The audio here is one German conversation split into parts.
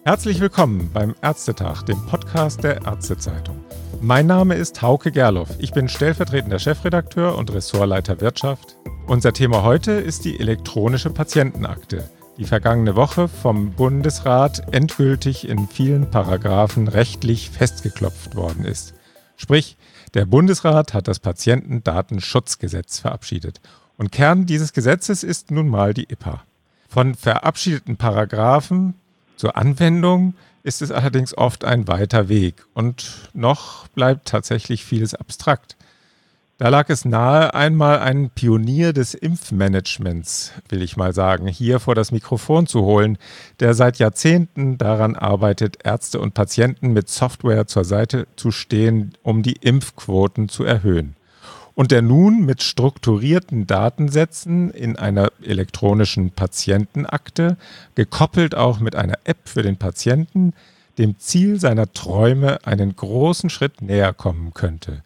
Herzlich willkommen beim Ärztetag, dem Podcast der Ärztezeitung. Mein Name ist Hauke Gerloff. Ich bin stellvertretender Chefredakteur und Ressortleiter Wirtschaft. Unser Thema heute ist die elektronische Patientenakte, die vergangene Woche vom Bundesrat endgültig in vielen Paragraphen rechtlich festgeklopft worden ist. Sprich, der Bundesrat hat das Patientendatenschutzgesetz verabschiedet. Und Kern dieses Gesetzes ist nun mal die IPA. Von verabschiedeten Paragraphen zur Anwendung ist es allerdings oft ein weiter Weg und noch bleibt tatsächlich vieles abstrakt. Da lag es nahe, einmal einen Pionier des Impfmanagements, will ich mal sagen, hier vor das Mikrofon zu holen, der seit Jahrzehnten daran arbeitet, Ärzte und Patienten mit Software zur Seite zu stehen, um die Impfquoten zu erhöhen. Und der nun mit strukturierten Datensätzen in einer elektronischen Patientenakte, gekoppelt auch mit einer App für den Patienten, dem Ziel seiner Träume einen großen Schritt näher kommen könnte.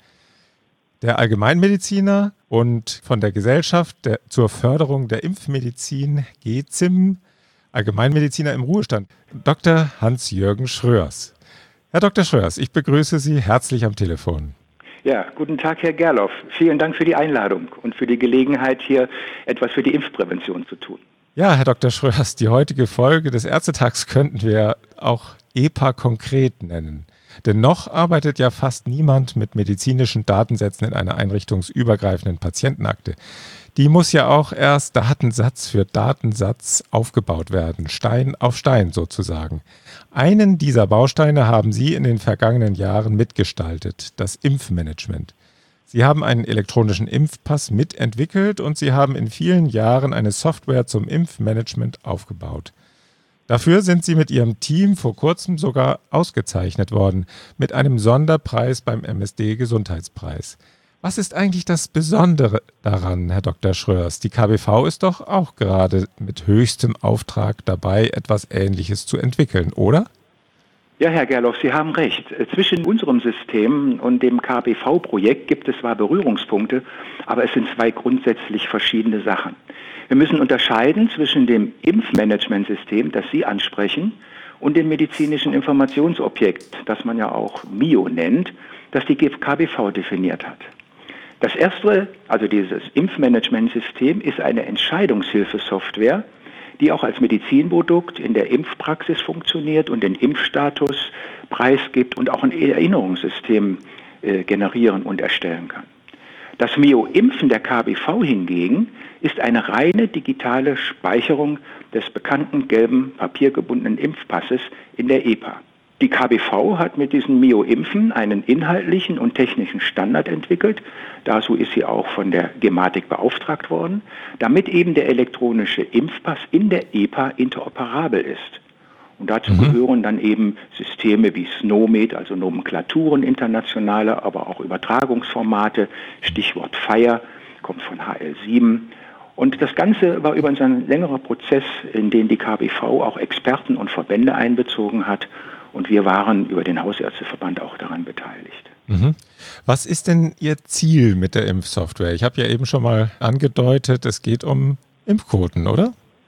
Der Allgemeinmediziner und von der Gesellschaft zur Förderung der Impfmedizin GEZIM, Allgemeinmediziner im Ruhestand, Dr. Hans-Jürgen Schröers. Herr Dr. Schröers, ich begrüße Sie herzlich am Telefon. Ja, guten Tag, Herr Gerloff. Vielen Dank für die Einladung und für die Gelegenheit, hier etwas für die Impfprävention zu tun. Ja, Herr Dr. Schröers, die heutige Folge des Ärztetags könnten wir auch EPA konkret nennen. Denn noch arbeitet ja fast niemand mit medizinischen Datensätzen in einer einrichtungsübergreifenden Patientenakte. Die muss ja auch erst Datensatz für Datensatz aufgebaut werden, Stein auf Stein sozusagen. Einen dieser Bausteine haben Sie in den vergangenen Jahren mitgestaltet, das Impfmanagement. Sie haben einen elektronischen Impfpass mitentwickelt und Sie haben in vielen Jahren eine Software zum Impfmanagement aufgebaut. Dafür sind Sie mit Ihrem Team vor kurzem sogar ausgezeichnet worden, mit einem Sonderpreis beim MSD-Gesundheitspreis. Was ist eigentlich das Besondere daran, Herr Dr. Schröers? Die KBV ist doch auch gerade mit höchstem Auftrag dabei, etwas Ähnliches zu entwickeln, oder? Ja, Herr Gerloff, Sie haben recht. Zwischen unserem System und dem KBV-Projekt gibt es zwar Berührungspunkte, aber es sind zwei grundsätzlich verschiedene Sachen. Wir müssen unterscheiden zwischen dem Impfmanagementsystem, das Sie ansprechen, und dem medizinischen Informationsobjekt, das man ja auch MIO nennt, das die KBV definiert hat. Das erste, also dieses Impfmanagementsystem, ist eine Entscheidungshilfesoftware, die auch als Medizinprodukt in der Impfpraxis funktioniert und den Impfstatus preisgibt und auch ein Erinnerungssystem generieren und erstellen kann. Das MIO-Impfen der KBV hingegen ist eine reine digitale Speicherung des bekannten gelben papiergebundenen Impfpasses in der EPA. Die KBV hat mit diesem MIO-Impfen einen inhaltlichen und technischen Standard entwickelt. Dazu ist sie auch von der Gematik beauftragt worden, damit eben der elektronische Impfpass in der EPA interoperabel ist. Und dazu gehören dann eben Systeme wie SNOMED, also Nomenklaturen internationale, aber auch Übertragungsformate, Stichwort FHIR, kommt von HL7. Und das Ganze war übrigens ein längerer Prozess, in den die KBV auch Experten und Verbände einbezogen hat. Und wir waren über den Hausärzteverband auch daran beteiligt. Was ist denn Ihr Ziel mit der Impfsoftware? Ich habe ja eben schon mal angedeutet, es geht um Impfquoten, oder?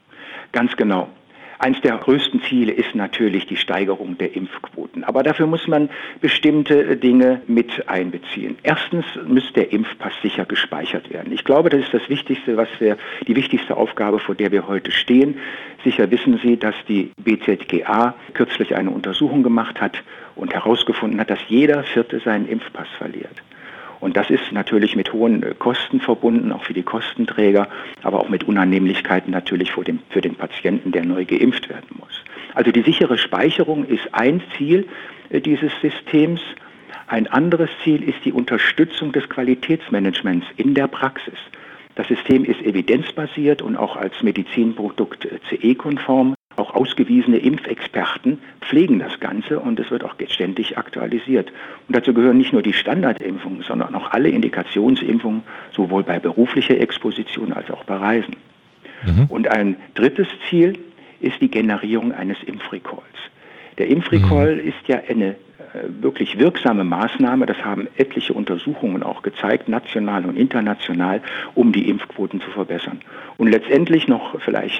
Ganz genau. Eins der größten Ziele ist natürlich die Steigerung der Impfquoten. Aber dafür muss man bestimmte Dinge mit einbeziehen. Erstens muss der Impfpass sicher gespeichert werden. Ich glaube, das ist das Wichtigste, die wichtigste Aufgabe, vor der wir heute stehen. Sicher wissen Sie, dass die BZGA kürzlich eine Untersuchung gemacht hat und herausgefunden hat, dass jeder Vierte seinen Impfpass verliert. Und das ist natürlich mit hohen Kosten verbunden, auch für die Kostenträger, aber auch mit Unannehmlichkeiten natürlich für den Patienten, der neu geimpft werden muss. Also die sichere Speicherung ist ein Ziel dieses Systems. Ein anderes Ziel ist die Unterstützung des Qualitätsmanagements in der Praxis. Das System ist evidenzbasiert und auch als Medizinprodukt CE-konform. Auch ausgewiesene Impfexperten pflegen das Ganze und es wird auch ständig aktualisiert. Und dazu gehören nicht nur die Standardimpfungen, sondern auch alle Indikationsimpfungen, sowohl bei beruflicher Exposition als auch bei Reisen. Und ein drittes Ziel ist die Generierung eines Impfrecalls. Der Impfrecall ist ja eine wirklich wirksame Maßnahme, das haben etliche Untersuchungen auch gezeigt, national und international, um die Impfquoten zu verbessern. Und letztendlich noch vielleicht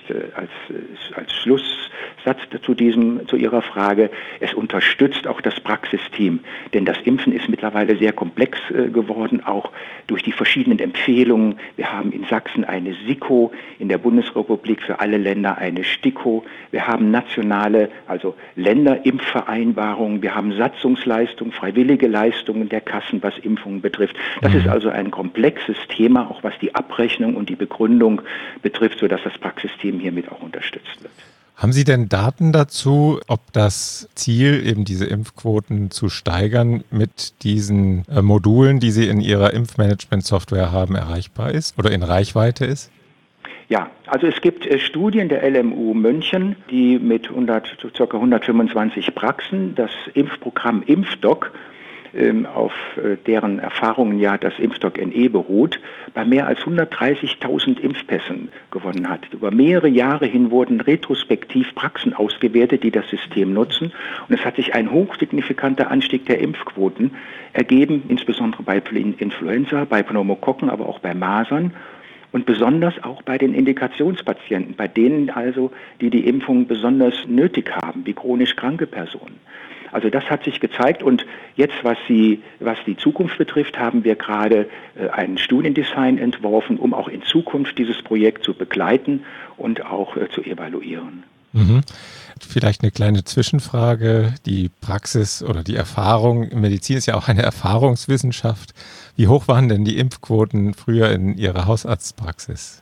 als Schlusssatz zu Ihrer Frage, es unterstützt auch das Praxisteam, denn das Impfen ist mittlerweile sehr komplex geworden, auch durch die verschiedenen Empfehlungen. Wir haben in Sachsen eine SIKO, in der Bundesrepublik für alle Länder eine STIKO. Wir haben nationale, also Länderimpfvereinbarungen. Wir haben Satzungsleistungen, freiwillige Leistungen der Kassen, was Impfungen betrifft. Das ist also ein komplexes Thema, auch was die Abrechnung und die Begründung betrifft, sodass das Praxisteam hiermit auch unterstützt wird. Haben Sie denn Daten dazu, ob das Ziel, eben diese Impfquoten zu steigern, mit diesen Modulen, die Sie in Ihrer Impfmanagement-Software haben, erreichbar ist oder in Reichweite ist? Ja, also es gibt Studien der LMU München, die mit ca. 125 Praxen das Impfprogramm Impfdoc, auf deren Erfahrungen ja das Impfdoc NE beruht, bei mehr als 130.000 Impfpässen gewonnen hat. Über mehrere Jahre hin wurden retrospektiv Praxen ausgewertet, die das System nutzen. Und es hat sich ein hochsignifikanter Anstieg der Impfquoten ergeben, insbesondere bei Influenza, bei Pneumokokken, aber auch bei Masern. Und besonders auch bei den Indikationspatienten, bei denen also, die Impfung besonders nötig haben, wie chronisch kranke Personen. Also das hat sich gezeigt und jetzt, was die Zukunft betrifft, haben wir gerade einen Studiendesign entworfen, um auch in Zukunft dieses Projekt zu begleiten und auch zu evaluieren. Mhm. Vielleicht eine kleine Zwischenfrage. Die Praxis oder die Erfahrung, Medizin ist ja auch eine Erfahrungswissenschaft. Wie hoch waren denn die Impfquoten früher in Ihrer Hausarztpraxis?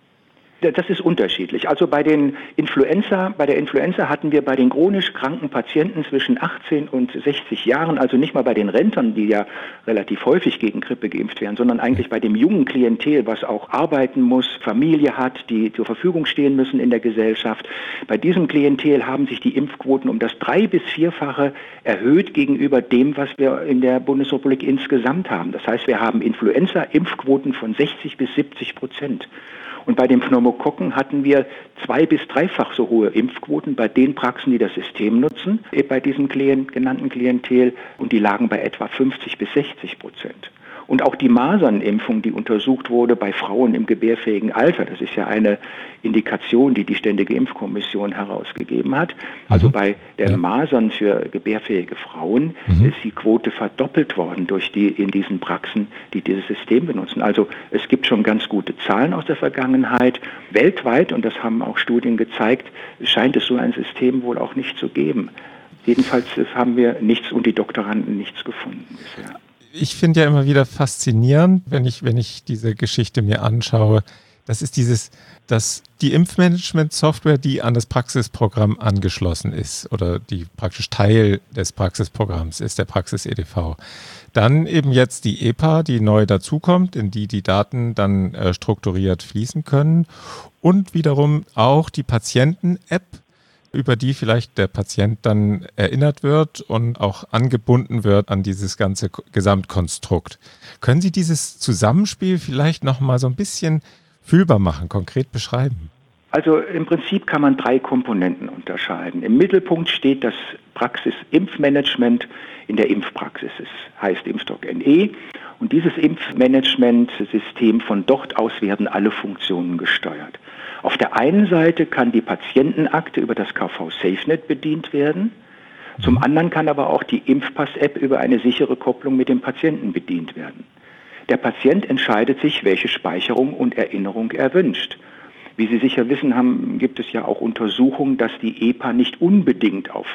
Das ist unterschiedlich. Also bei der Influenza hatten wir bei den chronisch kranken Patienten zwischen 18 und 60 Jahren, also nicht mal bei den Rentnern, die ja relativ häufig gegen Grippe geimpft werden, sondern eigentlich bei dem jungen Klientel, was auch arbeiten muss, Familie hat, die zur Verfügung stehen müssen in der Gesellschaft. Bei diesem Klientel haben sich die Impfquoten um das 3- bis 4-fache erhöht gegenüber dem, was wir in der Bundesrepublik insgesamt haben. Das heißt, wir haben Influenza-Impfquoten von 60 bis 70%. Und bei den Pneumokokken hatten wir 2- bis 3-fach so hohe Impfquoten bei den Praxen, die das System nutzen, bei diesem genannten Klientel, und die lagen bei etwa 50 bis 60%. Und auch die Masernimpfung, die untersucht wurde bei Frauen im gebärfähigen Alter, das ist ja eine Indikation, die die Ständige Impfkommission herausgegeben hat. Also bei der Masern für gebärfähige Frauen ist die Quote verdoppelt worden in diesen Praxen, die dieses System benutzen. Also es gibt schon ganz gute Zahlen aus der Vergangenheit. Weltweit, und das haben auch Studien gezeigt, scheint es so ein System wohl auch nicht zu geben. Jedenfalls haben wir nichts und die Doktoranden nichts gefunden bisher. Ich finde ja immer wieder faszinierend, wenn ich diese Geschichte mir anschaue, das ist dass die Impfmanagement-Software, die an das Praxisprogramm angeschlossen ist oder die praktisch Teil des Praxisprogramms ist, der Praxis-EDV. Dann eben jetzt die EPA, die neu dazukommt, in die Daten dann strukturiert fließen können, und wiederum auch die Patienten-App, über die vielleicht der Patient dann erinnert wird und auch angebunden wird an dieses ganze Gesamtkonstrukt. Können Sie dieses Zusammenspiel vielleicht noch mal so ein bisschen fühlbar machen, konkret beschreiben? Also im Prinzip kann man 3 Komponenten unterscheiden. Im Mittelpunkt steht das Praxis-Impfmanagement in der Impfpraxis. Es heißt Impfdoc NE. Und dieses Impfmanagement-System, von dort aus werden alle Funktionen gesteuert. Auf der einen Seite kann die Patientenakte über das KV SafeNet bedient werden. Zum anderen kann aber auch die Impfpass-App über eine sichere Kopplung mit dem Patienten bedient werden. Der Patient entscheidet sich, welche Speicherung und Erinnerung er wünscht. Wie Sie sicher wissen, gibt es ja auch Untersuchungen, dass die EPA nicht unbedingt auf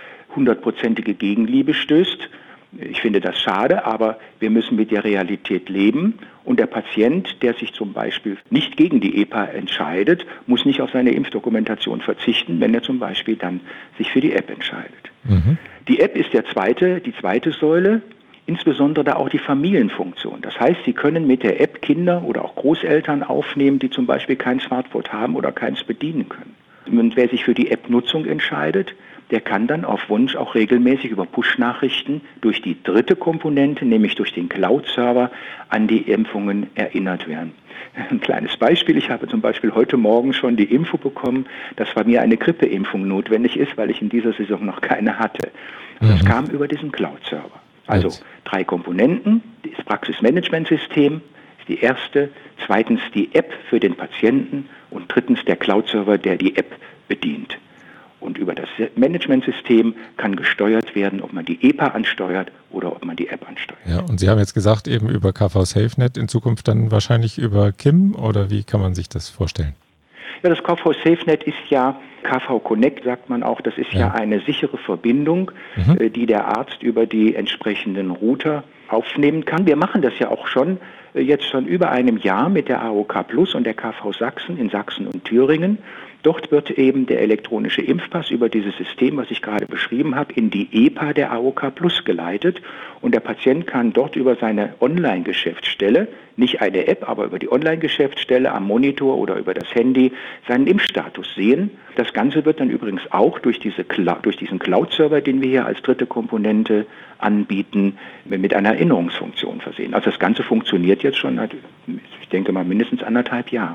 100%ige Gegenliebe stößt. Ich finde das schade, aber wir müssen mit der Realität leben. Und der Patient, der sich zum Beispiel nicht gegen die EPA entscheidet, muss nicht auf seine Impfdokumentation verzichten, wenn er zum Beispiel dann sich für die App entscheidet. Die App ist die zweite Säule, insbesondere da auch die Familienfunktion. Das heißt, Sie können mit der App Kinder oder auch Großeltern aufnehmen, die zum Beispiel kein Smartphone haben oder keins bedienen können. Und wer sich für die App-Nutzung entscheidet, der kann dann auf Wunsch auch regelmäßig über Push-Nachrichten durch die dritte Komponente, nämlich durch den Cloud-Server, an die Impfungen erinnert werden. Ein kleines Beispiel, ich habe zum Beispiel heute Morgen schon die Info bekommen, dass bei mir eine Grippeimpfung notwendig ist, weil ich in dieser Saison noch keine hatte. Das kam über diesen Cloud-Server. Also 3 Komponenten, das Praxismanagementsystem ist die erste, zweitens die App für den Patienten und drittens der Cloud-Server, der die App bedient. Und über das Managementsystem kann gesteuert werden, ob man die EPA ansteuert oder ob man die App ansteuert. Ja, und Sie haben jetzt gesagt, eben über KV SafeNet, in Zukunft dann wahrscheinlich über KIM, oder wie kann man sich das vorstellen? Ja, das KV SafeNet ist ja, KV Connect sagt man auch, das ist ja eine sichere Verbindung, die der Arzt über die entsprechenden Router aufnehmen kann. Wir machen das ja auch schon jetzt schon über einem Jahr mit der AOK Plus und der KV Sachsen in Sachsen und Thüringen. Dort wird eben der elektronische Impfpass über dieses System, was ich gerade beschrieben habe, in die EPA der AOK Plus geleitet. Und der Patient kann dort über seine Online-Geschäftsstelle, nicht eine App, aber über die Online-Geschäftsstelle am Monitor oder über das Handy seinen Impfstatus sehen. Das Ganze wird dann übrigens auch durch diesen Cloud-Server, den wir hier als dritte Komponente anbieten, mit einer Erinnerungsfunktion versehen. Also das Ganze funktioniert jetzt schon, ich denke mal, mindestens 1,5 Jahre.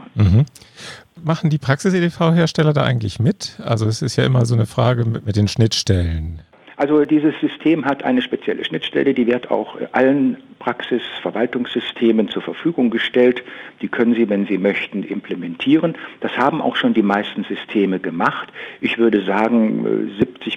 Machen die Praxis-EDV-Hersteller da eigentlich mit? Also es ist ja immer so eine Frage mit den Schnittstellen. Also dieses System hat eine spezielle Schnittstelle, die wird auch allen Praxisverwaltungssystemen zur Verfügung gestellt. Die können Sie, wenn Sie möchten, implementieren. Das haben auch schon die meisten Systeme gemacht. Ich würde sagen,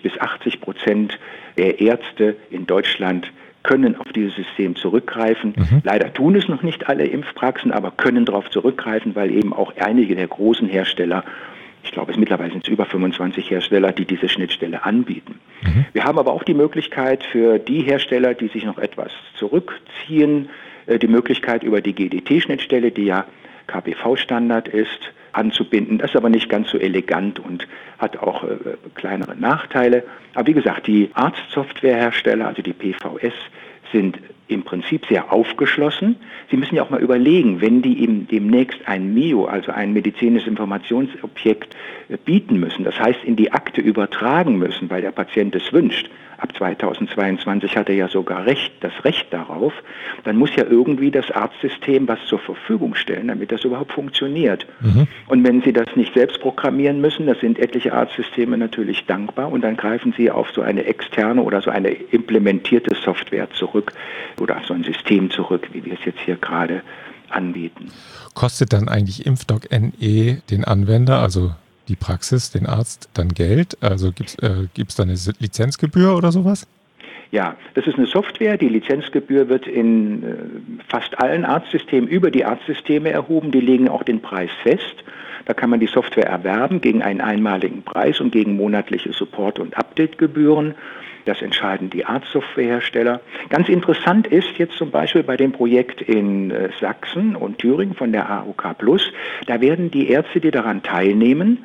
70-80% der Ärzte in Deutschland können auf dieses System zurückgreifen. Leider tun es noch nicht alle Impfpraxen, aber können darauf zurückgreifen, weil eben auch einige der großen Hersteller, ich glaube, es mittlerweile sind es über 25 Hersteller, die diese Schnittstelle anbieten. Wir haben aber auch die Möglichkeit für die Hersteller, die sich noch etwas zurückziehen, die Möglichkeit über die GDT-Schnittstelle, die ja KBV-Standard ist, anzubinden. Das ist aber nicht ganz so elegant und hat auch kleinere Nachteile. Aber wie gesagt, die Arztsoftwarehersteller, also die PVS, sind im Prinzip sehr aufgeschlossen. Sie müssen ja auch mal überlegen, wenn die ihm demnächst ein MIO, also ein medizinisches Informationsobjekt, bieten müssen, das heißt in die Akte übertragen müssen, weil der Patient es wünscht. Ab 2022 hat er ja sogar das Recht darauf. Dann muss ja irgendwie das Arztsystem was zur Verfügung stellen, damit das überhaupt funktioniert. Und wenn Sie das nicht selbst programmieren müssen, das sind etliche Arztsysteme natürlich dankbar, und dann greifen Sie auf so eine externe oder so eine implementierte Software zurück oder auf so ein System zurück, wie wir es jetzt hier gerade anbieten. Kostet dann eigentlich Impfdoc NE den Anwender, also die Praxis, den Arzt, dann Geld? Also gibt's da eine Lizenzgebühr oder sowas? Ja, das ist eine Software. Die Lizenzgebühr wird in fast allen Arztsystemen über die Arztsysteme erhoben. Die legen auch den Preis fest. Da kann man die Software erwerben gegen einen einmaligen Preis und gegen monatliche Support- und Updategebühren. Das entscheiden die Arztsoftwarehersteller. Ganz interessant ist jetzt zum Beispiel bei dem Projekt in Sachsen und Thüringen von der AOK Plus, da werden die Ärzte, die daran teilnehmen,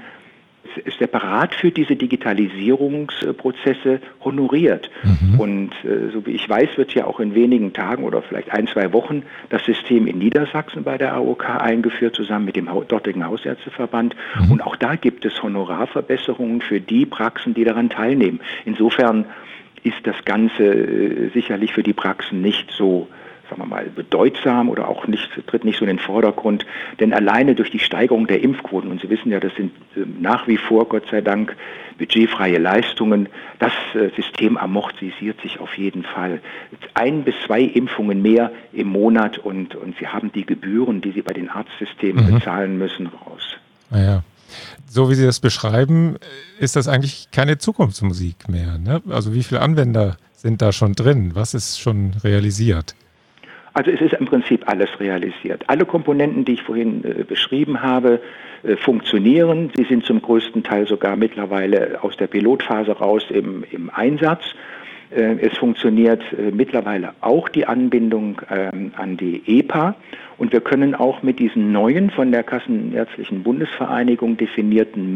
separat für diese Digitalisierungsprozesse honoriert. Und so wie ich weiß, wird ja auch in wenigen Tagen oder vielleicht 1-2 Wochen das System in Niedersachsen bei der AOK eingeführt, zusammen mit dem dortigen Hausärzteverband. Und auch da gibt es Honorarverbesserungen für die Praxen, die daran teilnehmen. Insofern ist das Ganze sicherlich für die Praxen nicht so, sagen wir mal, bedeutsam oder auch tritt nicht so in den Vordergrund, denn alleine durch die Steigerung der Impfquoten, und Sie wissen ja, das sind nach wie vor, Gott sei Dank, budgetfreie Leistungen, das System amortisiert sich auf jeden Fall. 1 bis 2 Impfungen mehr im Monat und Sie haben die Gebühren, die Sie bei den Arztsystemen bezahlen müssen, raus. Naja. So wie Sie das beschreiben, ist das eigentlich keine Zukunftsmusik mehr, ne? Also wie viele Anwender sind da schon drin? Was ist schon realisiert? Also es ist im Prinzip alles realisiert. Alle Komponenten, die ich vorhin beschrieben habe, funktionieren. Sie sind zum größten Teil sogar mittlerweile aus der Pilotphase raus im Einsatz. Es funktioniert mittlerweile auch die Anbindung an die EPA. Und wir können auch mit diesen neuen von der Kassenärztlichen Bundesvereinigung definierten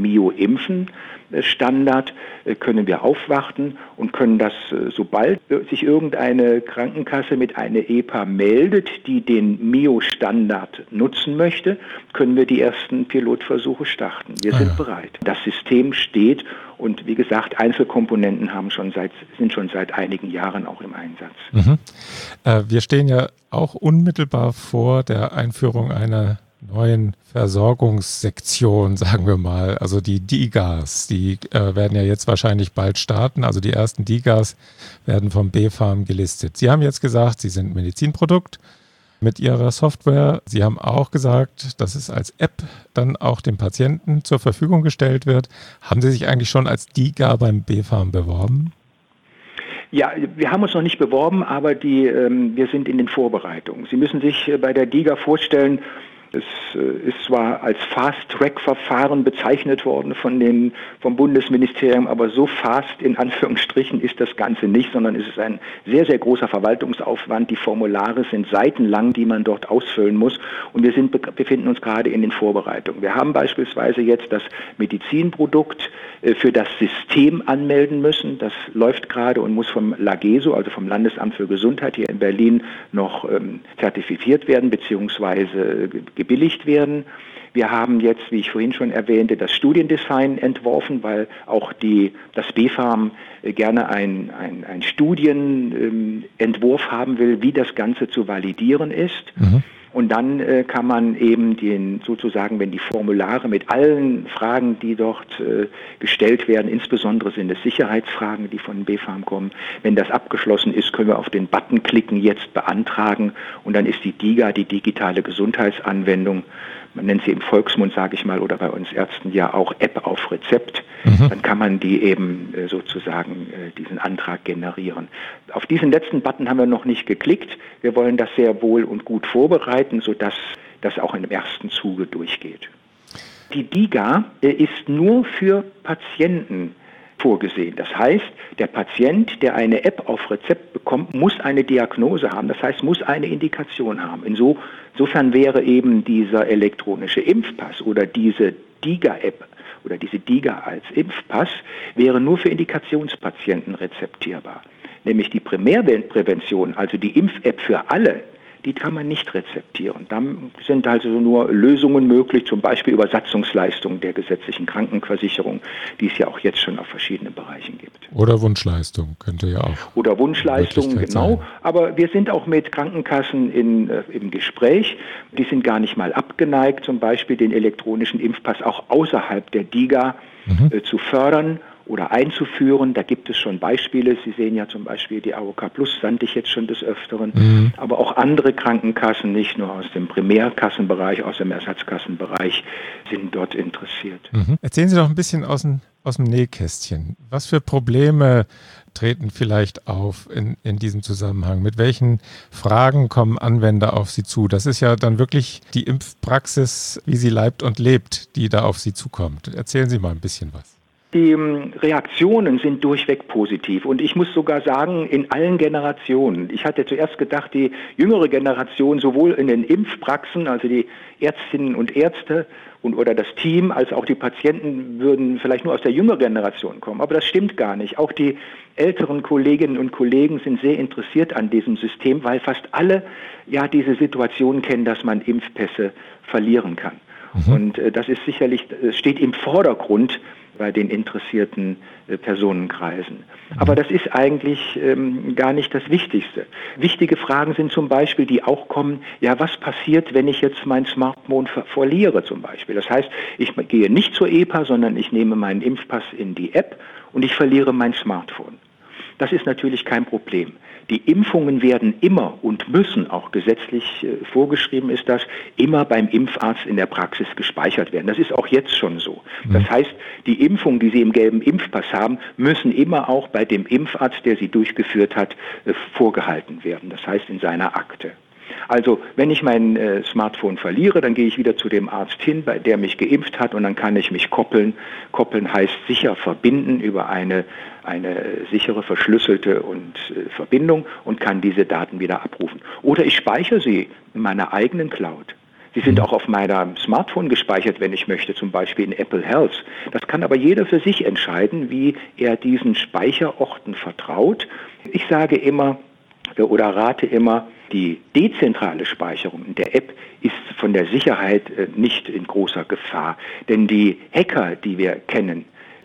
MIO-Impfen-Standard können wir aufwarten und können das, sobald sich irgendeine Krankenkasse mit einer EPA meldet, die den MIO-Standard nutzen möchte, können wir die ersten Pilotversuche starten. Wir sind bereit. Das System steht Und wie gesagt, Einzelkomponenten sind schon seit einigen Jahren auch im Einsatz. Mhm. Wir stehen ja auch unmittelbar vor der Einführung einer neuen Versorgungssektion, sagen wir mal, also die DIGAs, die werden ja jetzt wahrscheinlich bald starten, also die ersten DIGAs werden vom BfArM gelistet. Sie haben jetzt gesagt, Sie sind Medizinprodukt mit Ihrer Software. Sie haben auch gesagt, dass es als App dann auch dem Patienten zur Verfügung gestellt wird. Haben Sie sich eigentlich schon als DIGA beim BfArM beworben? Ja, wir haben uns noch nicht beworben, aber wir sind in den Vorbereitungen. Sie müssen sich bei der DIGA vorstellen, es ist zwar als Fast-Track-Verfahren bezeichnet worden vom Bundesministerium, aber so fast in Anführungsstrichen ist das Ganze nicht, sondern es ist ein sehr, sehr großer Verwaltungsaufwand. Die Formulare sind seitenlang, die man dort ausfüllen muss, und wir befinden uns gerade in den Vorbereitungen. Wir haben beispielsweise jetzt das Medizinprodukt für das System anmelden müssen. Das läuft gerade und muss vom LAGESO, also vom Landesamt für Gesundheit hier in Berlin, noch zertifiziert werden bzw. gebilligt werden. Wir haben jetzt, wie ich vorhin schon erwähnte, das Studiendesign entworfen, weil auch das BfArM gerne einen Studienentwurf haben will, wie das Ganze zu validieren ist. Mhm. Und dann kann man eben wenn die Formulare mit allen Fragen, die dort gestellt werden, insbesondere sind es Sicherheitsfragen, die von BfArM kommen, wenn das abgeschlossen ist, können wir auf den Button klicken, jetzt beantragen, und dann ist die DIGA, die digitale Gesundheitsanwendung, man nennt sie im Volksmund, sage ich mal, oder bei uns Ärzten ja auch App auf Rezept. Mhm. Dann kann man die eben diesen Antrag generieren. Auf diesen letzten Button haben wir noch nicht geklickt. Wir wollen das sehr wohl und gut vorbereiten, sodass das auch im ersten Zuge durchgeht. Die DIGA ist nur für Patienten vorgesehen. Das heißt, der Patient, der eine App auf Rezept bekommt, muss eine Diagnose haben, das heißt, muss eine Indikation haben. Insofern wäre eben dieser elektronische Impfpass oder diese DIGA-App oder diese DIGA als Impfpass wäre nur für Indikationspatienten rezeptierbar. Nämlich die Primärprävention, also die Impf-App für alle, die kann man nicht rezeptieren. Da sind also nur Lösungen möglich, zum Beispiel Übersatzungsleistungen der gesetzlichen Krankenversicherung, die es ja auch jetzt schon auf verschiedenen Bereichen gibt. Oder Wunschleistung könnte ja auch. Oder Wunschleistungen, genau. Sein. Aber wir sind auch mit Krankenkassen im Gespräch. Die sind gar nicht mal abgeneigt, zum Beispiel den elektronischen Impfpass auch außerhalb der DIGA zu fördern oder einzuführen. Da gibt es schon Beispiele. Sie sehen ja zum Beispiel die AOK Plus, sandte ich jetzt schon des Öfteren. Aber auch andere Krankenkassen, nicht nur aus dem Primärkassenbereich, aus dem Ersatzkassenbereich, sind dort interessiert. Erzählen Sie doch ein bisschen aus dem Nähkästchen. Was für Probleme treten vielleicht auf in diesem Zusammenhang? Mit welchen Fragen kommen Anwender auf Sie zu? Das ist ja dann wirklich die Impfpraxis, wie sie leibt und lebt, die da auf Sie zukommt. Erzählen Sie mal ein bisschen was. Die Reaktionen sind durchweg positiv, und ich muss sogar sagen, in allen Generationen. Ich hatte zuerst gedacht, die jüngere Generation, sowohl in den Impfpraxen, also die Ärztinnen und Ärzte oder das Team, als auch die Patienten würden vielleicht nur aus der jüngeren Generation kommen. Aber das stimmt gar nicht. Auch die älteren Kolleginnen und Kollegen sind sehr interessiert an diesem System, weil fast alle ja diese Situation kennen, dass man Impfpässe verlieren kann. Und das ist steht im Vordergrund bei den interessierten Personenkreisen. Aber das ist eigentlich gar nicht das Wichtigste. Wichtige Fragen sind zum Beispiel, die auch kommen, ja, was passiert, wenn ich jetzt mein Smartphone verliere zum Beispiel? Das heißt, ich gehe nicht zur EPA, sondern ich nehme meinen Impfpass in die App und ich verliere mein Smartphone. Das ist natürlich kein Problem. Die Impfungen werden immer und müssen, auch gesetzlich vorgeschrieben ist das, immer beim Impfarzt in der Praxis gespeichert werden. Das ist auch jetzt schon so. Das heißt, die Impfungen, die Sie im gelben Impfpass haben, müssen immer auch bei dem Impfarzt, der sie durchgeführt hat, vorgehalten werden. Das heißt in seiner Akte. Also wenn ich mein Smartphone verliere, dann gehe ich wieder zu dem Arzt hin, bei der mich geimpft hat, und dann kann ich mich koppeln. Koppeln heißt sicher verbinden über eine sichere, verschlüsselte Verbindung, und kann diese Daten wieder abrufen. Oder ich speichere sie in meiner eigenen Cloud. Sie sind auch auf meinem Smartphone gespeichert, wenn ich möchte, zum Beispiel in Apple Health. Das kann aber jeder für sich entscheiden, wie er diesen Speicherorten vertraut. Ich sage immer oder rate immer, die dezentrale Speicherung in der App ist von der Sicherheit nicht in großer Gefahr. Denn die Hacker, die wir kennen,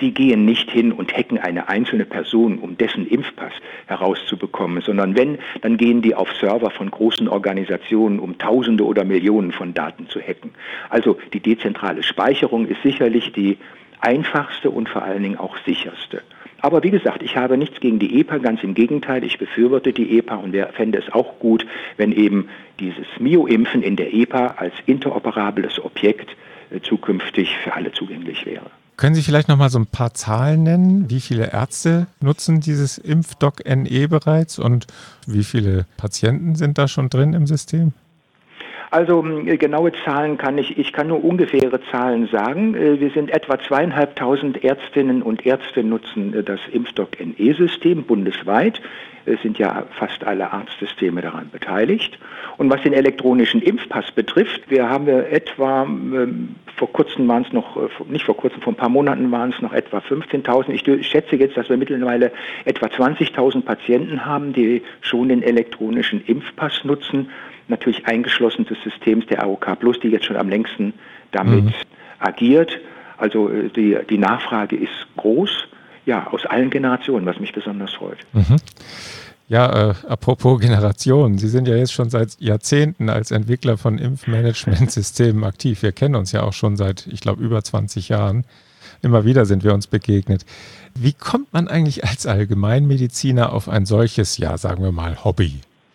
die gehen nicht hin und hacken eine einzelne Person, um dessen Impfpass herauszubekommen, sondern wenn, dann gehen die auf Server von großen Organisationen, um Tausende oder Millionen von Daten zu hacken. Also die dezentrale Speicherung ist sicherlich die einfachste und vor allen Dingen auch sicherste. Aber wie gesagt, ich habe nichts gegen die EPA, ganz im Gegenteil, ich befürworte die EPA und fände es auch gut, wenn eben dieses Mio-Impfen in der EPA als interoperables Objekt zukünftig für alle zugänglich wäre. Können Sie vielleicht noch mal so ein paar Zahlen nennen? Wie viele Ärzte nutzen dieses Impfdoc-NE bereits und wie viele Patienten sind da schon drin im System? Also genaue Zahlen ich kann nur ungefähre Zahlen sagen. Wir sind etwa 2.500 Ärztinnen und Ärzte nutzen das Impfdoc-NE-System bundesweit. Es sind ja fast alle Arztsysteme daran beteiligt. Und was den elektronischen Impfpass betrifft, vor ein paar Monaten waren es noch etwa 15.000. Ich schätze jetzt, dass wir mittlerweile etwa 20.000 Patienten haben, die schon den elektronischen Impfpass nutzen. Natürlich eingeschlossen des Systems der AOK Plus, die jetzt schon am längsten damit agiert. Also die Nachfrage ist groß, ja, aus allen Generationen, was mich besonders freut. Mhm. Ja, apropos Generation, Sie sind ja jetzt schon seit Jahrzehnten als Entwickler von Impfmanagementsystemen aktiv. Wir kennen uns ja auch schon seit, ich glaube, über 20 Jahren. Immer wieder sind wir uns begegnet. Wie kommt man eigentlich als Allgemeinmediziner auf ein solches, ja, sagen wir mal, Hobby?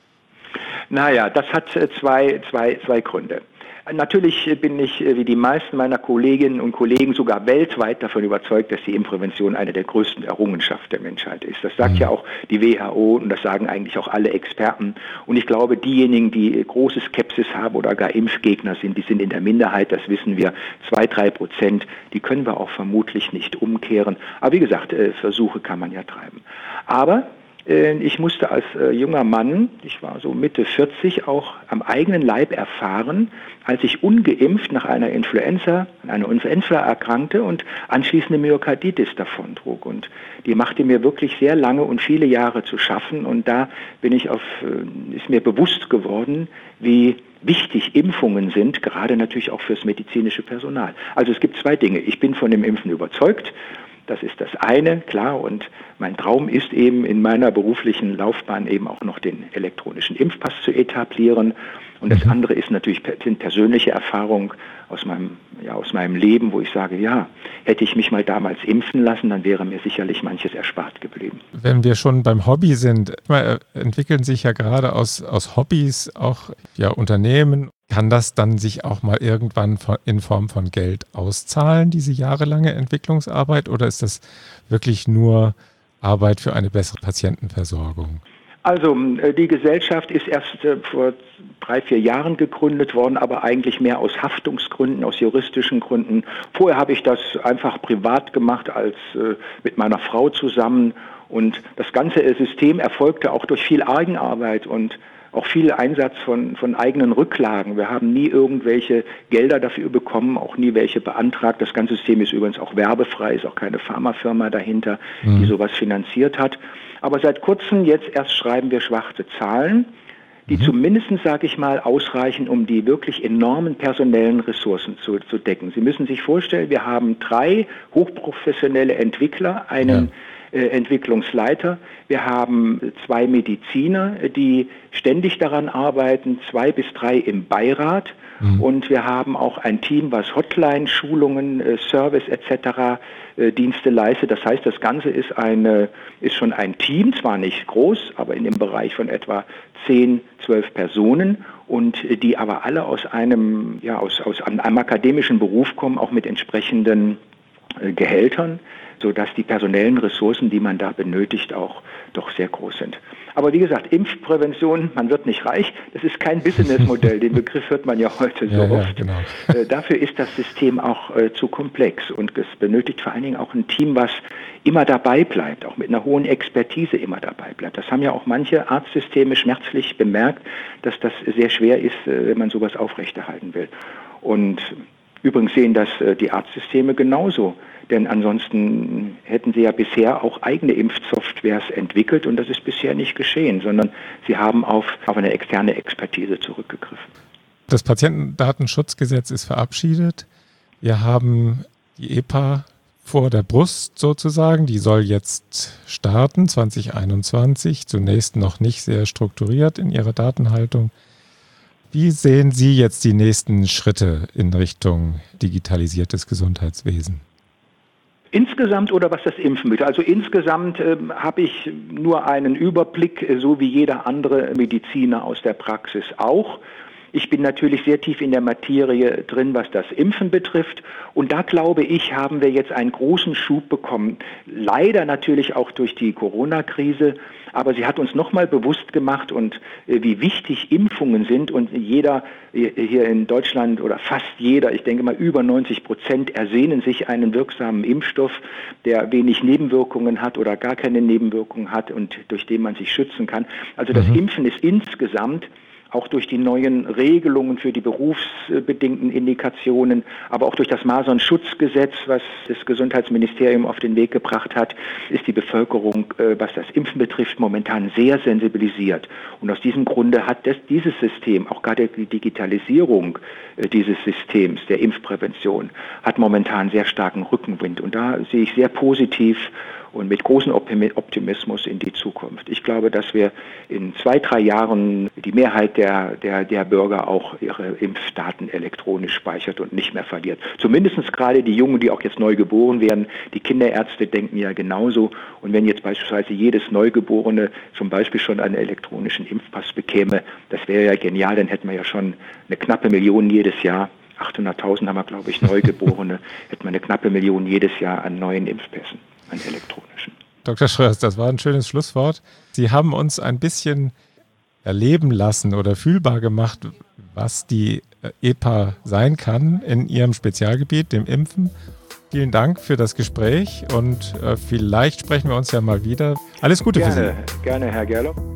Naja, das hat zwei Gründe. Natürlich bin ich, wie die meisten meiner Kolleginnen und Kollegen, sogar weltweit davon überzeugt, dass die Impfprävention eine der größten Errungenschaften der Menschheit ist. Das sagt ja auch die WHO und das sagen eigentlich auch alle Experten. Und ich glaube, diejenigen, die große Skepsis haben oder gar Impfgegner sind, die sind in der Minderheit, das wissen wir, 2-3%. Die können wir auch vermutlich nicht umkehren. Aber wie gesagt, Versuche kann man ja treiben. Aber ich musste als junger Mann, ich war so Mitte 40, auch am eigenen Leib erfahren, als ich ungeimpft nach einer Influenza erkrankte und anschließende Myokarditis davontrug. Und die machte mir wirklich sehr lange und viele Jahre zu schaffen. Und da ist mir bewusst geworden, wie wichtig Impfungen sind, gerade natürlich auch fürs medizinische Personal. Also es gibt zwei Dinge. Ich bin von dem Impfen überzeugt. Das ist das eine, klar, und mein Traum ist eben in meiner beruflichen Laufbahn eben auch noch den elektronischen Impfpass zu etablieren. Und das andere ist natürlich persönliche Erfahrung aus meinem Leben, wo ich sage, ja, hätte ich mich mal damals impfen lassen, dann wäre mir sicherlich manches erspart geblieben. Wenn wir schon beim Hobby sind, entwickeln sich ja gerade aus Hobbys auch Unternehmen. Kann das dann sich auch mal irgendwann in Form von Geld auszahlen, diese jahrelange Entwicklungsarbeit, oder ist das wirklich nur Arbeit für eine bessere Patientenversorgung? Also die Gesellschaft ist erst vor 3-4 Jahren gegründet worden, aber eigentlich mehr aus Haftungsgründen, aus juristischen Gründen. Vorher habe ich das einfach privat gemacht, als mit meiner Frau zusammen. Und das ganze System erfolgte auch durch viel Eigenarbeit und auch viel Einsatz von eigenen Rücklagen. Wir haben nie irgendwelche Gelder dafür bekommen, auch nie welche beantragt. Das ganze System ist übrigens auch werbefrei, ist auch keine Pharmafirma dahinter, die sowas finanziert hat. Aber seit kurzem jetzt erst schreiben wir schwarze Zahlen, die zumindest, sage ich mal, ausreichen, um die wirklich enormen personellen Ressourcen zu decken. Sie müssen sich vorstellen, wir haben 3 hochprofessionelle Entwickler, einen Entwicklungsleiter. Wir haben 2 Mediziner, die ständig daran arbeiten, 2 bis 3 im Beirat. Und wir haben auch ein Team, was Hotline, Schulungen, Service etc. Dienste leistet. Das heißt, das Ganze ist schon ein Team, zwar nicht groß, aber in dem Bereich von etwa 10, 12 Personen und die aber alle aus einem akademischen Beruf kommen, auch mit entsprechenden Gehältern, sodass die personellen Ressourcen, die man da benötigt, auch doch sehr groß sind. Aber wie gesagt, Impfprävention, man wird nicht reich, das ist kein Businessmodell, den Begriff hört man ja heute so oft. Genau. Dafür ist das System auch zu komplex und es benötigt vor allen Dingen auch ein Team, was immer dabei bleibt, auch mit einer hohen Expertise immer dabei bleibt. Das haben ja auch manche Arztsysteme schmerzlich bemerkt, dass das sehr schwer ist, wenn man sowas aufrechterhalten will. Und übrigens sehen das die Arztsysteme genauso. Denn ansonsten hätten sie ja bisher auch eigene Impfsoftwares entwickelt und das ist bisher nicht geschehen, sondern sie haben auf eine externe Expertise zurückgegriffen. Das Patientendatenschutzgesetz ist verabschiedet. Wir haben die EPA vor der Brust sozusagen. Die soll jetzt starten, 2021, zunächst noch nicht sehr strukturiert in ihrer Datenhaltung. Wie sehen Sie jetzt die nächsten Schritte in Richtung digitalisiertes Gesundheitswesen? Insgesamt oder was das Impfen betrifft? Also insgesamt habe ich nur einen Überblick, so wie jeder andere Mediziner aus der Praxis auch. Ich bin natürlich sehr tief in der Materie drin, was das Impfen betrifft. Und da glaube ich, haben wir jetzt einen großen Schub bekommen. Leider natürlich auch durch die Corona-Krise. Aber sie hat uns nochmal bewusst gemacht, und wie wichtig Impfungen sind. Und jeder hier in Deutschland oder fast jeder, ich denke mal über 90%, ersehnen sich einen wirksamen Impfstoff, der wenig Nebenwirkungen hat oder gar keine Nebenwirkungen hat und durch den man sich schützen kann. Also das Impfen ist insgesamt auch durch die neuen Regelungen für die berufsbedingten Indikationen, aber auch durch das Masernschutzgesetz, was das Gesundheitsministerium auf den Weg gebracht hat, ist die Bevölkerung, was das Impfen betrifft, momentan sehr sensibilisiert. Und aus diesem Grunde hat dieses System, auch gerade die Digitalisierung dieses Systems der Impfprävention, hat momentan sehr starken Rückenwind. Und da sehe ich sehr positiv und mit großem Optimismus in die Zukunft. Ich glaube, dass wir in 2-3 Jahren die Mehrheit der Bürger auch ihre Impfdaten elektronisch speichert und nicht mehr verliert. Zumindest gerade die Jungen, die auch jetzt neu geboren werden. Die Kinderärzte denken ja genauso. Und wenn jetzt beispielsweise jedes Neugeborene zum Beispiel schon einen elektronischen Impfpass bekäme, das wäre ja genial, dann hätten wir ja schon eine knappe Million jedes Jahr. 800.000 haben wir, glaube ich, Neugeborene, hätten wir eine knappe Million jedes Jahr an neuen Impfpässen, an elektronischen. Dr. Schröers, das war ein schönes Schlusswort. Sie haben uns ein bisschen erleben lassen oder fühlbar gemacht, was die EPA sein kann in Ihrem Spezialgebiet, dem Impfen. Vielen Dank für das Gespräch und vielleicht sprechen wir uns ja mal wieder. Alles Gute für Sie. Gerne, Herr Gerloff.